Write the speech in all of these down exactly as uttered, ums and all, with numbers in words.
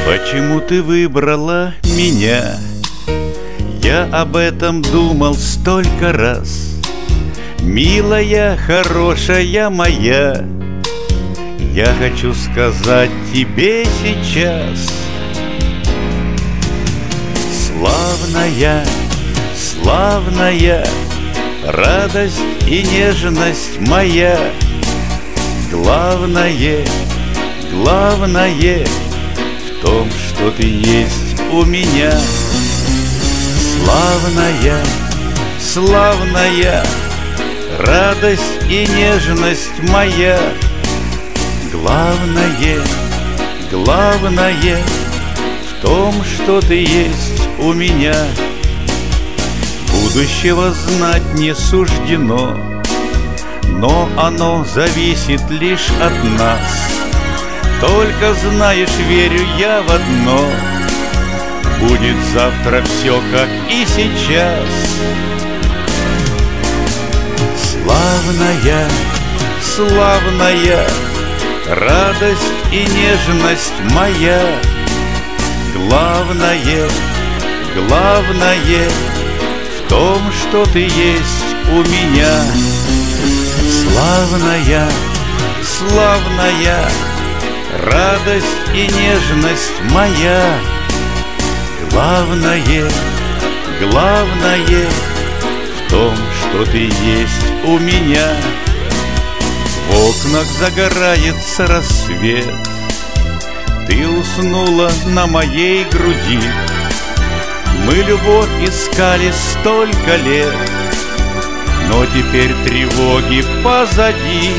Почему ты выбрала меня? Я об этом думал столько раз. Милая, хорошая моя, я хочу сказать тебе сейчас: славная, славная, радость и нежность моя, главное, главное в том, что ты есть у меня. Славная, славная, радость и нежность моя, главное, главное в том, что ты есть у меня. Будущего знать не суждено, но оно зависит лишь от нас. Только знаешь, верю я в одно: будет завтра все, как и сейчас. Славная, славная, радость и нежность моя, главное, главное в том, что ты есть у меня. Славная, славная, радость и нежность моя, главное, главное в том, что ты есть у меня. В окнах загорается рассвет, ты уснула на моей груди. Мы любовь искали столько лет, но теперь тревоги позади.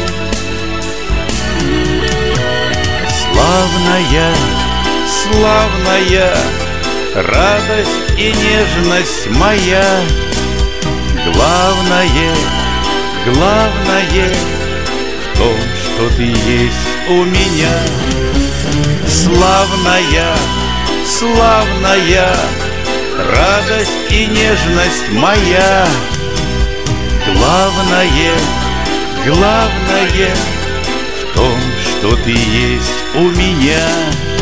Славная, славная, радость и нежность моя, главное, главное в том, что ты есть у меня. Славная, славная, радость и нежность моя, главное, главное в том, что ты есть у меня.